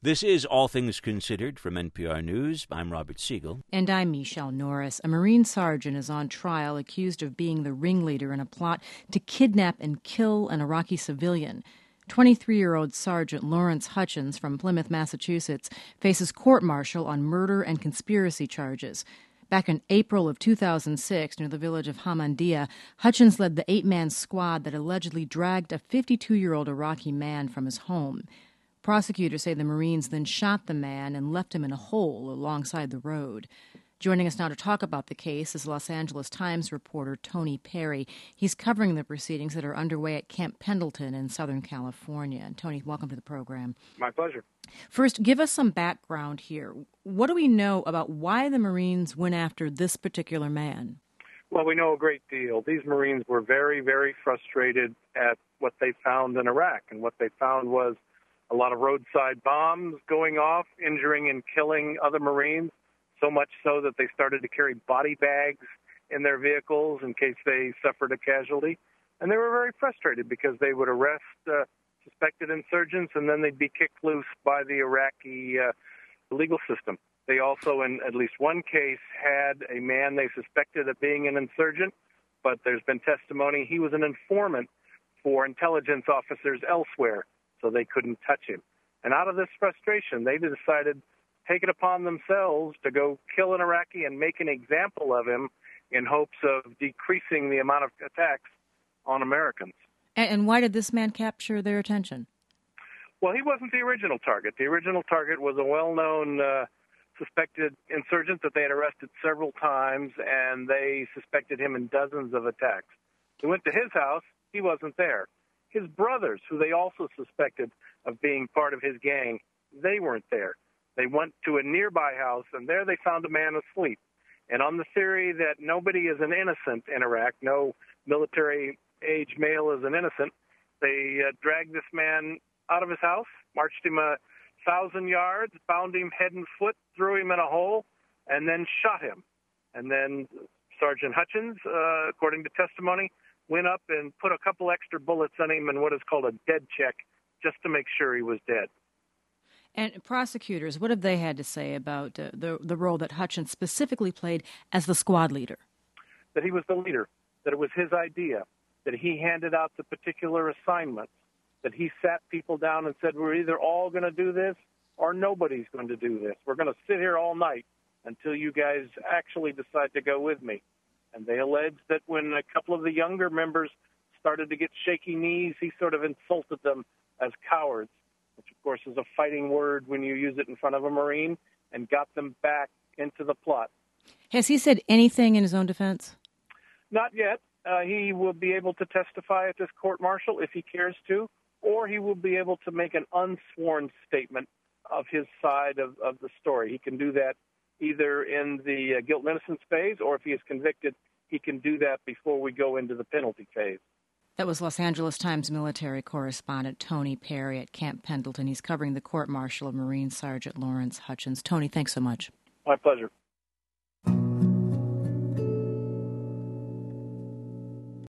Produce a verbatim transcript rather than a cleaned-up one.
This is All Things Considered from N P R News. I'm Robert Siegel. And I'm Michelle Norris. A Marine sergeant is on trial accused of being the ringleader in a plot to kidnap and kill an Iraqi civilian. twenty-three-year-old Sergeant Lawrence Hutchins from Plymouth, Massachusetts, faces court-martial on murder and conspiracy charges. Back in April of two thousand six, near the village of Hamandia, Hutchins led the eight-man squad that allegedly dragged a fifty-two-year-old Iraqi man from his home. Prosecutors say the Marines then shot the man and left him in a hole alongside the road. Joining us now to talk about the case is Los Angeles Times reporter Tony Perry. He's covering the proceedings that are underway at Camp Pendleton in Southern California. And Tony, welcome to the program. My pleasure. First, give us some background here. What do we know about why the Marines went after this particular man? Well, we know a great deal. These Marines were very, very frustrated at what they found in Iraq. And what they found was a lot of roadside bombs going off, injuring and killing other Marines, so much so that they started to carry body bags in their vehicles in case they suffered a casualty. And they were very frustrated because they would arrest uh, suspected insurgents and then they'd be kicked loose by the Iraqi uh, legal system. They also, in at least one case, had a man they suspected of being an insurgent, but there's been testimony he was an informant for intelligence officers elsewhere, so they couldn't touch him. And out of this frustration, they decided to take it upon themselves to go kill an Iraqi and make an example of him in hopes of decreasing the amount of attacks on Americans. And, and why did this man capture their attention? Well, he wasn't the original target. The original target was a well-known uh, suspected insurgent that they had arrested several times, and they suspected him in dozens of attacks. They went to his house. He wasn't there. His brothers, who they also suspected of being part of his gang, they weren't there. They went to a nearby house, and there they found a man asleep. And on the theory that nobody is an innocent in Iraq, no military-age male is an innocent, they uh, dragged this man out of his house, marched him a thousand yards, bound him head and foot, threw him in a hole, and then shot him. And then Sergeant Hutchins, uh, according to testimony, went up and put a couple extra bullets on him in what is called a dead check, just to make sure he was dead. And prosecutors, what have they had to say about uh, the the role that Hutchins specifically played as the squad leader? That he was the leader, that it was his idea, that he handed out the particular assignments, that he sat people down and said, we're either all going to do this or nobody's going to do this. We're going to sit here all night until you guys actually decide to go with me. And they alleged that when a couple of the younger members started to get shaky knees, he sort of insulted them as cowards, which, of course, is a fighting word when you use it in front of a Marine, and got them back into the plot. Has he said anything in his own defense? Not yet. Uh, he will be able to testify at this court-martial if he cares to, or he will be able to make an unsworn statement of his side of, of the story. He can do that either in the uh, guilt and innocence phase, or if he is convicted, he can do that before we go into the penalty phase. That was Los Angeles Times military correspondent Tony Perry at Camp Pendleton. He's covering the court-martial of Marine Sergeant Lawrence Hutchins. Tony, thanks so much. My pleasure.